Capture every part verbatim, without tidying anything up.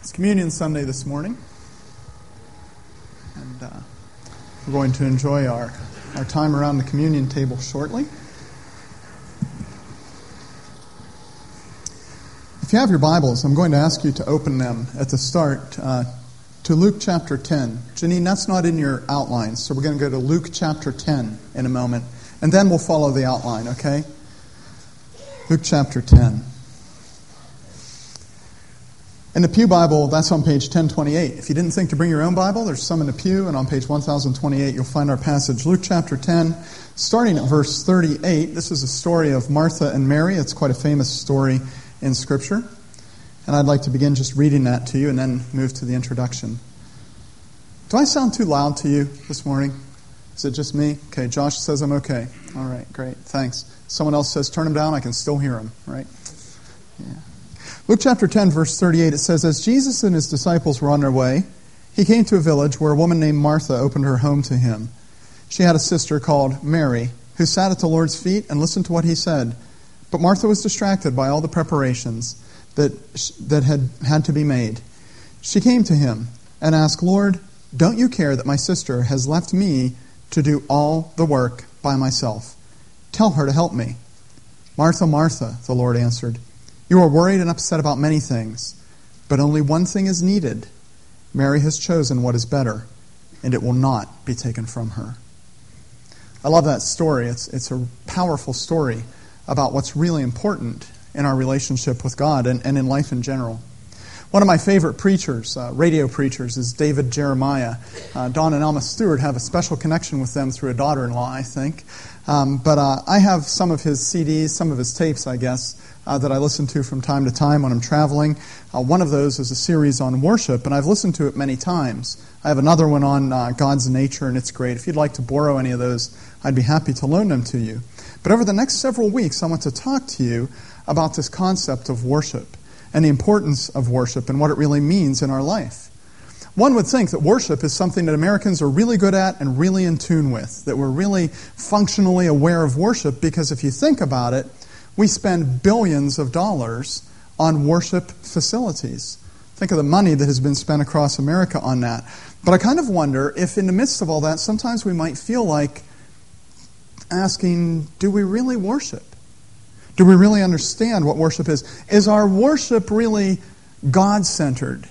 It's Communion Sunday this morning, and uh, we're going to enjoy our, our time around the communion table shortly. If you have your Bibles, I'm going to ask you to open them at the start uh, to Luke chapter ten. Janine, that's not in your outline, so we're going to go to Luke chapter ten in a moment, and then we'll follow the outline, okay? Luke chapter ten. In the Pew Bible, that's on page ten twenty-eight. If you didn't think to bring your own Bible, there's some in the Pew, and on page one thousand twenty-eight you'll find our passage. Luke chapter ten, starting at verse thirty-eight. This is a story of Martha and Mary. It's quite a famous story in Scripture. And I'd like to begin just reading that to you and then move to the introduction. Do I sound too loud to you this morning? Is it just me? Okay, Josh says I'm okay. All right, great, thanks. Someone else says turn them down, I can still hear them, right? Yeah. Luke chapter ten, verse thirty-eight, it says, As Jesus and his disciples were on their way, he came to a village where a woman named Martha opened her home to him. She had a sister called Mary, who sat at the Lord's feet and listened to what he said. But Martha was distracted by all the preparations that, that had had to be made. She came to him and asked, Lord, don't you care that my sister has left me to do all the work by myself? Tell her to help me. Martha, Martha, the Lord answered, you are worried and upset about many things, but only one thing is needed. Mary has chosen what is better, and it will not be taken from her. I love that story. It's, it's a powerful story about what's really important in our relationship with God and, and in life in general. One of my favorite preachers, uh, radio preachers, is David Jeremiah. Uh, Don and Alma Stewart have a special connection with them through a daughter-in-law, I think. Um, but uh, I have some of his C Ds, some of his tapes, I guess, uh, that I listen to from time to time when I'm traveling. Uh, one of those is a series on worship, and I've listened to it many times. I have another one on uh, God's nature, and it's great. If you'd like to borrow any of those, I'd be happy to loan them to you. But over the next several weeks, I want to talk to you about this concept of worship and the importance of worship and what it really means in our life. One would think that worship is something that Americans are really good at and really in tune with, that we're really functionally aware of worship, because if you think about it, we spend billions of dollars on worship facilities. Think of the money that has been spent across America on that. But I kind of wonder if in the midst of all that, sometimes we might feel like asking, do we really worship? Do we really understand what worship is? Is our worship really God-centered?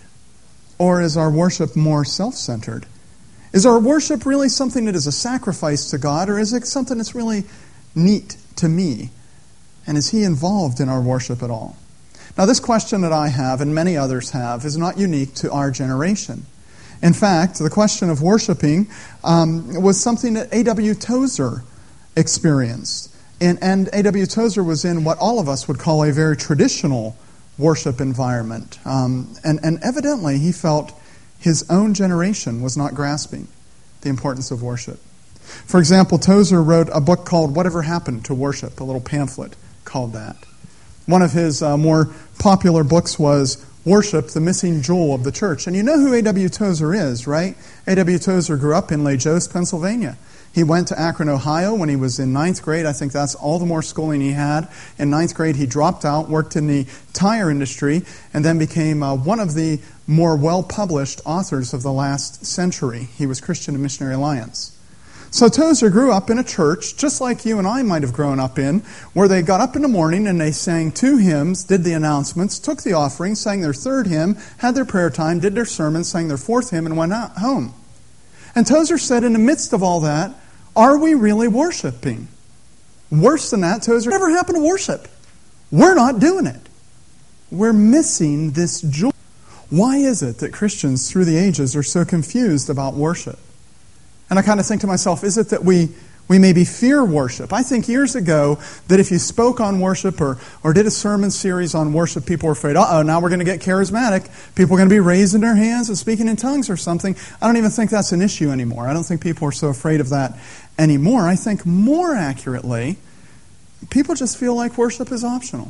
Or is our worship more self-centered? Is our worship really something that is a sacrifice to God? Or is it something that's really neat to me? And is He involved in our worship at all? Now, this question that I have, and many others have, is not unique to our generation. In fact, the question of worshiping um, was something that A W Tozer experienced. And, and A W Tozer was in what all of us would call a very traditional worship environment. Um, and, and evidently, he felt his own generation was not grasping the importance of worship. For example, Tozer wrote a book called Whatever Happened to Worship, a little pamphlet called that. One of his uh, more popular books was Worship, the Missing Jewel of the Church. And you know who A W Tozer is, right? A W Tozer grew up in Lake Jost, Pennsylvania. He went to Akron, Ohio when he was in ninth grade. I think that's all the more schooling he had. In ninth grade, he dropped out, worked in the tire industry, and then became uh, one of the more well-published authors of the last century. He was Christian and Missionary Alliance. So Tozer grew up in a church, just like you and I might have grown up in, where they got up in the morning and they sang two hymns, did the announcements, took the offering, sang their third hymn, had their prayer time, did their sermon, sang their fourth hymn, and went out home. And Tozer said, in the midst of all that, are we really worshiping? Worse than that, Tozer, whatever happened to worship? We're not doing it. We're missing this joy. Why is it that Christians through the ages are so confused about worship? And I kind of think to myself, is it that we, we maybe fear worship? I think years ago that if you spoke on worship or, or did a sermon series on worship, people were afraid, uh-oh, now we're going to get charismatic. People are going to be raising their hands and speaking in tongues or something. I don't even think that's an issue anymore. I don't think people are so afraid of that anymore. I think more accurately, people just feel like worship is optional.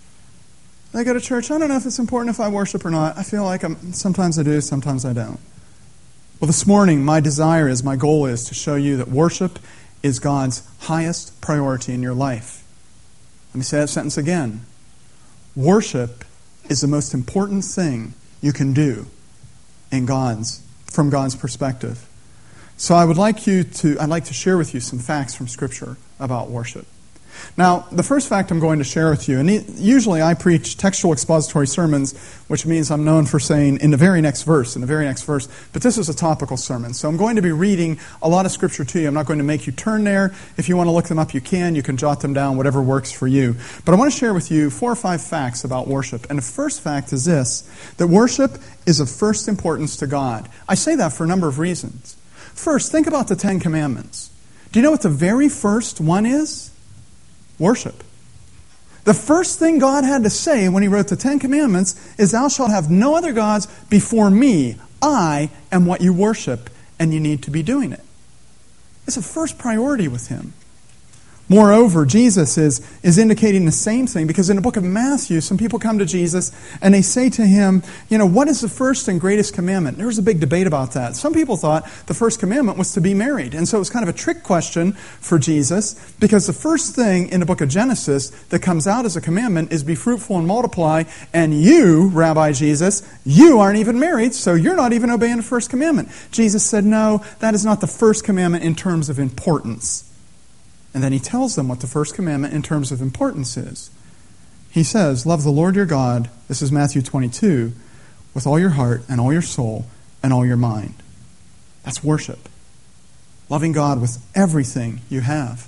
They go to church, I don't know if it's important if I worship or not. I feel like I'm, sometimes I do, sometimes I don't. Well, this morning, my desire is, my goal is to show you that worship is God's highest priority in your life. Let me say that sentence again. Worship is the most important thing you can do in God's, from God's perspective. So I would like you to, I'd like to share with you some facts from Scripture about worship. Now, the first fact I'm going to share with you, and usually I preach textual expository sermons, which means I'm known for saying in the very next verse, in the very next verse, but this is a topical sermon. So I'm going to be reading a lot of Scripture to you. I'm not going to make you turn there. If you want to look them up, you can. You can jot them down, whatever works for you. But I want to share with you four or five facts about worship. And the first fact is this, that worship is of first importance to God. I say that for a number of reasons. First, think about the Ten Commandments. Do you know what the very first one is? Worship. The first thing God had to say when He wrote the Ten Commandments is, thou shalt have no other gods before me. I am what you worship, and you need to be doing it. It's a first priority with Him. Moreover, Jesus is, is indicating the same thing, because in the book of Matthew, some people come to Jesus and they say to Him, you know, what is the first and greatest commandment? There was a big debate about that. Some people thought the first commandment was to be married. And so it was kind of a trick question for Jesus, because the first thing in the book of Genesis that comes out as a commandment is be fruitful and multiply. And you, Rabbi Jesus, you aren't even married, so you're not even obeying the first commandment. Jesus said, no, that is not the first commandment in terms of importance. And then He tells them what the first commandment in terms of importance is. He says, love the Lord your God, this is Matthew twenty-two, with all your heart and all your soul and all your mind. That's worship. Loving God with everything you have.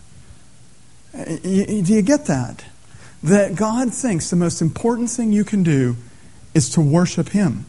Do you get that? That God thinks the most important thing you can do is to worship Him.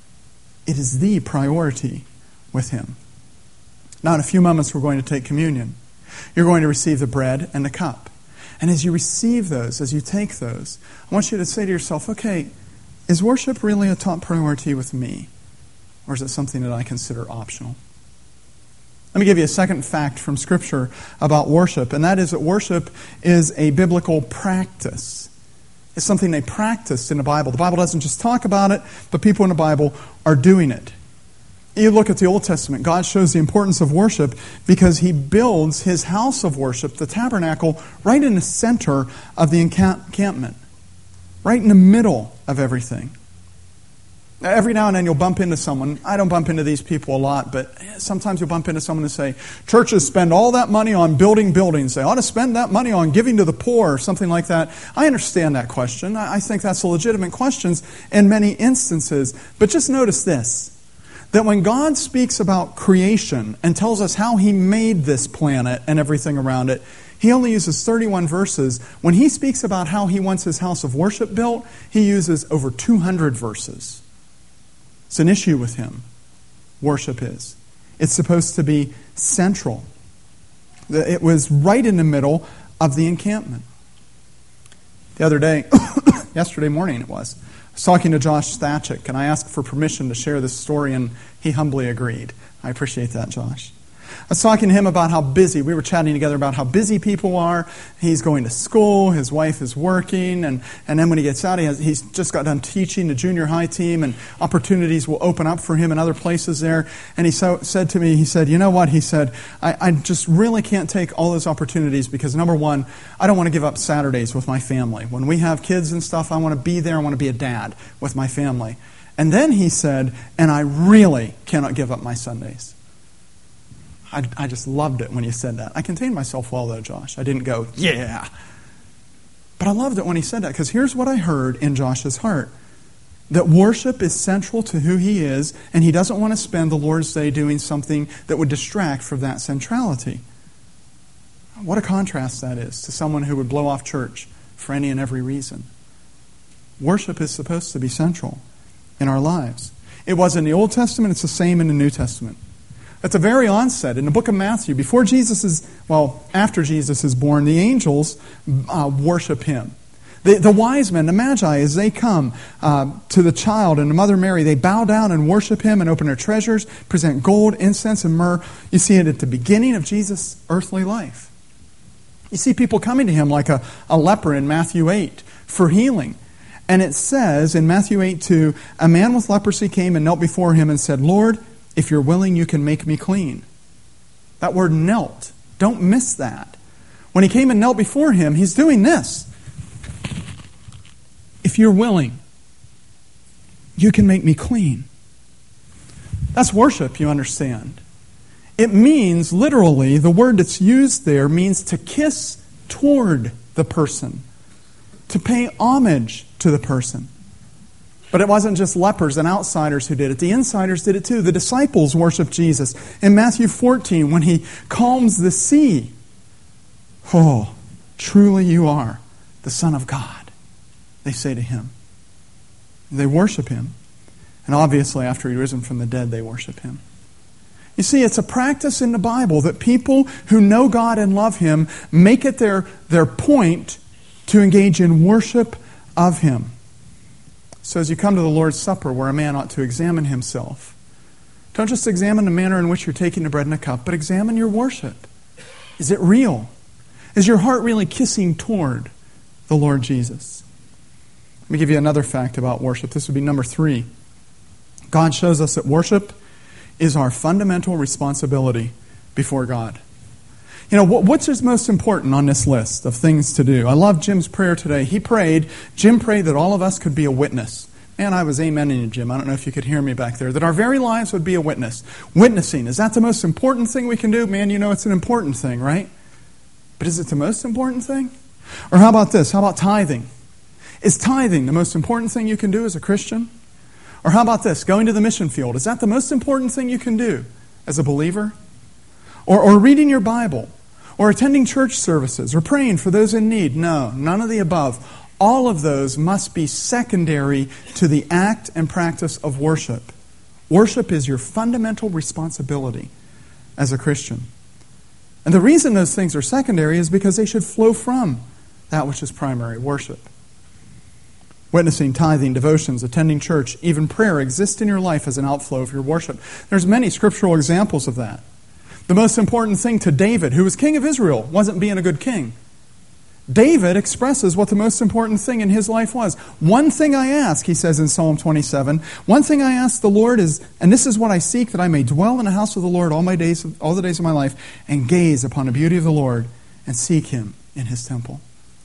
It is the priority with Him. Now in a few moments we're going to take communion. You're going to receive the bread and the cup. And as you receive those, as you take those, I want you to say to yourself, okay, is worship really a top priority with me? Or is it something that I consider optional? Let me give you a second fact from Scripture about worship, and that is that worship is a biblical practice. It's something they practiced in the Bible. The Bible doesn't just talk about it, but people in the Bible are doing it. You look at the Old Testament, God shows the importance of worship because He builds His house of worship, the tabernacle, right in the center of the encampment. Right in the middle of everything. Every now and then you'll bump into someone. I don't bump into these people a lot, but sometimes you'll bump into someone and say, churches spend all that money on building buildings. They ought to spend that money on giving to the poor or something like that. I understand that question. I think that's a legitimate question in many instances. But just notice this. That when God speaks about creation and tells us how He made this planet and everything around it, He only uses thirty-one verses. When He speaks about how He wants His house of worship built, He uses over two hundred verses. It's an issue with Him. Worship is. It's supposed to be central. It was right in the middle of the encampment. The other day, yesterday morning it was, I was talking to Josh Stachik, and I asked for permission to share this story, and he humbly agreed. I appreciate that, Josh. I was talking to him about how busy, we were chatting together about how busy people are. He's going to school, his wife is working, and, and then when he gets out, he has, he's just got done teaching the junior high team, and opportunities will open up for him in other places there. And he so, said to me, he said, you know what, he said, I, I just really can't take all those opportunities because, number one, I don't want to give up Saturdays with my family. When we have kids and stuff, I want to be there, I want to be a dad with my family. And then he said, and I really cannot give up my Sundays. I, I just loved it when he said that. I contained myself well, though, Josh. I didn't go, yeah. But I loved it when he said that, because here's what I heard in Josh's heart. That worship is central to who he is, and he doesn't want to spend the Lord's Day doing something that would distract from that centrality. What a contrast that is to someone who would blow off church for any and every reason. Worship is supposed to be central in our lives. It was in the Old Testament, it's the same in the New Testament. At the very onset, in the book of Matthew, before Jesus is, well, after Jesus is born, the angels uh, worship Him. The, the wise men, the magi, as they come uh, to the child and the mother Mary, they bow down and worship Him and open their treasures, present gold, incense, and myrrh. You see it at the beginning of Jesus' earthly life. You see people coming to Him like a, a leper in Matthew eight for healing. And it says in Matthew eight two, a man with leprosy came and knelt before Him and said, Lord, if you're willing, you can make me clean. That word knelt. Don't miss that. When he came and knelt before Him, he's doing this. If you're willing. you can make me clean. That's worship, you understand. It means, literally, the word that's used there means to kiss toward the person, to pay homage to the person. But it wasn't just lepers and outsiders who did it. The insiders did it too. The disciples worshiped Jesus. In Matthew fourteen, when he calms the sea, "Oh, truly you are the Son of God," they say to him. They worship him. And obviously, after he's risen from the dead, they worship him. You see, it's a practice in the Bible that people who know God and love him make it their, their point to engage in worship of him. So as you come to the Lord's Supper, where a man ought to examine himself, don't just examine the manner in which you're taking the bread and the cup, but examine your worship. Is it real? Is your heart really kissing toward the Lord Jesus? Let me give you another fact about worship. This would be number three. God shows us that worship is our fundamental responsibility before God. You know, what's most important on this list of things to do? I love Jim's prayer today. He prayed, Jim prayed that all of us could be a witness. Man, I was amening to Jim. I don't know if you could hear me back there. That our very lives would be a witness. Witnessing, is that the most important thing we can do? Man, you know it's an important thing, right? But is it the most important thing? Or how about this? How about tithing? Is tithing the most important thing you can do as a Christian? Or how about this? Going to the mission field. Is that the most important thing you can do as a believer? Or, or reading your Bible? Or attending church services? Or praying for those in need? No, none of the above. All of those must be secondary to the act and practice of worship. Worship is your fundamental responsibility as a Christian. And the reason those things are secondary is because they should flow from that which is primary, worship. Witnessing, tithing, devotions, attending church, even prayer exist in your life as an outflow of your worship. There's many scriptural examples of that. The most important thing to David, who was king of Israel, wasn't being a good king. David expresses what the most important thing in his life was. One thing I ask, he says in Psalm twenty-seven, one thing I ask the Lord is, and this is what I seek, that I may dwell in the house of the Lord all my days, all the days of my life, and gaze upon the beauty of the Lord and seek him in his temple.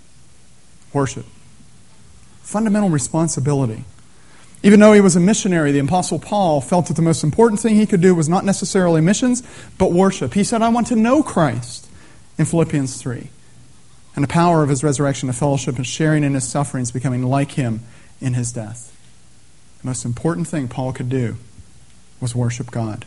Worship. Fundamental responsibility. Even though he was a missionary, the Apostle Paul felt that the most important thing he could do was not necessarily missions, but worship. He said, I want to know Christ in Philippians three. And the power of his resurrection, the fellowship, and sharing in his sufferings, becoming like him in his death. The most important thing Paul could do was worship God.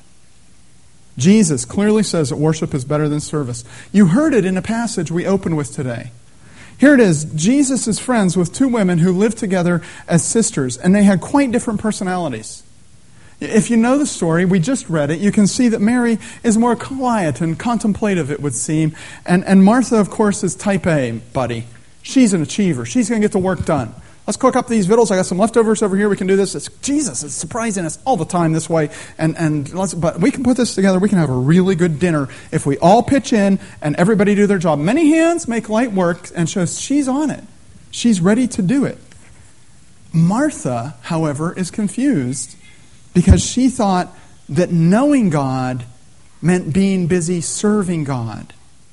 Jesus clearly says that worship is better than service. You heard it in the passage we opened with today. Here it is. Jesus is friends with two women who lived together as sisters, and they had quite different personalities. If you know the story, we just read it, you can see that Mary is more quiet and contemplative, it would seem. And, and Martha, of course, is type A, buddy. She's an achiever. She's going to get the work done. Let's cook up these victuals. I got some leftovers over here. We can do this. It's Jesus. It's surprising us all the time this way. And and let's, but we can put this together. We can have a really good dinner if we all pitch in and everybody do their job. Many hands make light work, and shows she's on it. She's ready to do it. Martha, however, is confused because she thought that knowing God meant being busy serving God.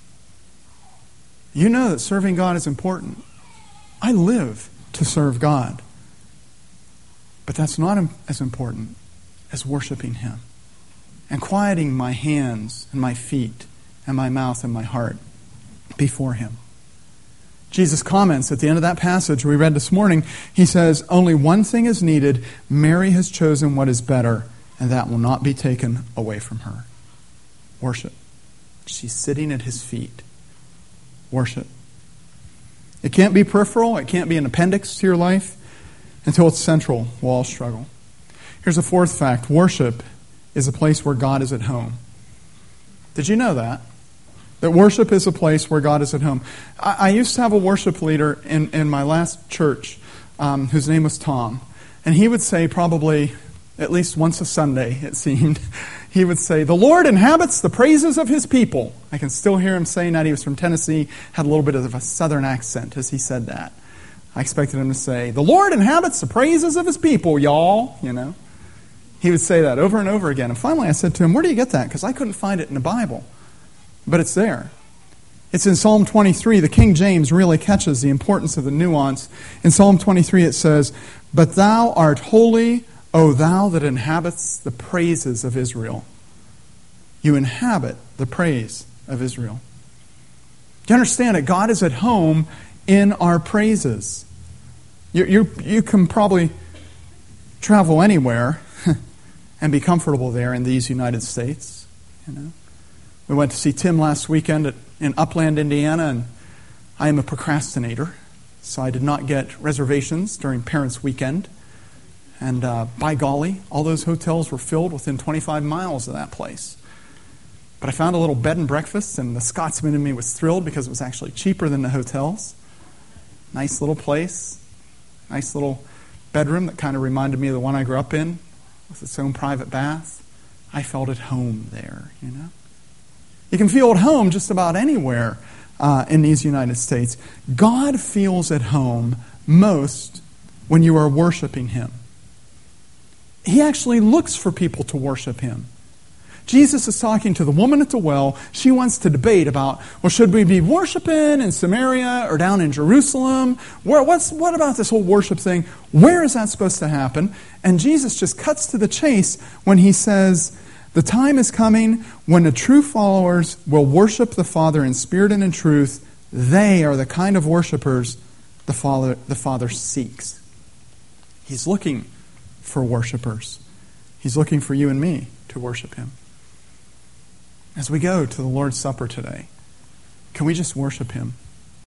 You know that serving God is important. I live to serve God. But that's not as important as worshiping him and quieting my hands and my feet and my mouth and my heart before him. Jesus comments at the end of that passage we read this morning. He says, only one thing is needed. Mary has chosen what is better, and that will not be taken away from her. Worship. She's sitting at his feet. Worship. It can't be peripheral. It can't be an appendix to your life. Until it's central, we'll all struggle. Here's a fourth fact. Worship is a place where God is at home. Did you know that? That worship is a place where God is at home. I, I used to have a worship leader in, in my last church um, whose name was Tom. And he would say probably at least once a Sunday, it seemed, he would say, the Lord inhabits the praises of his people. I can still hear him saying that. He was from Tennessee, had a little bit of a southern accent as he said that. I expected him to say, the Lord inhabits the praises of his people, y'all. You know, he would say that over and over again. And finally I said to him, where do you get that? Because I couldn't find it in the Bible. But it's there. It's in Psalm twenty-three. The King James really catches the importance of the nuance. In Psalm twenty-three it says, but thou art holy, O thou that inhabits the praises of Israel. You inhabit the praise of Israel. Do you understand it? God is at home in our praises. You, you, you can probably travel anywhere and be comfortable there in these United States. You know, we went to see Tim last weekend at, in Upland, Indiana, and I am a procrastinator, so I did not get reservations during Parents' Weekend. And uh, by golly, all those hotels were filled within twenty-five miles of that place. But I found a little bed and breakfast, and the Scotsman in me was thrilled because it was actually cheaper than the hotels. Nice little place. Nice little bedroom that kind of reminded me of the one I grew up in, with its own private bath. I felt at home there, you know. You can feel at home just about anywhere uh, in these United States. God feels at home most when you are worshiping Him. He actually looks for people to worship Him. Jesus is talking to the woman at the well. She wants to debate about, well, should we be worshiping in Samaria or down in Jerusalem? Where, what's, what about this whole worship thing? Where is that supposed to happen? And Jesus just cuts to the chase when He says, the time is coming when the true followers will worship the Father in spirit and in truth. They are the kind of worshipers the Father, the Father seeks. He's looking for worshipers. He's looking for you and me to worship Him. As we go to the Lord's Supper today, can we just worship Him?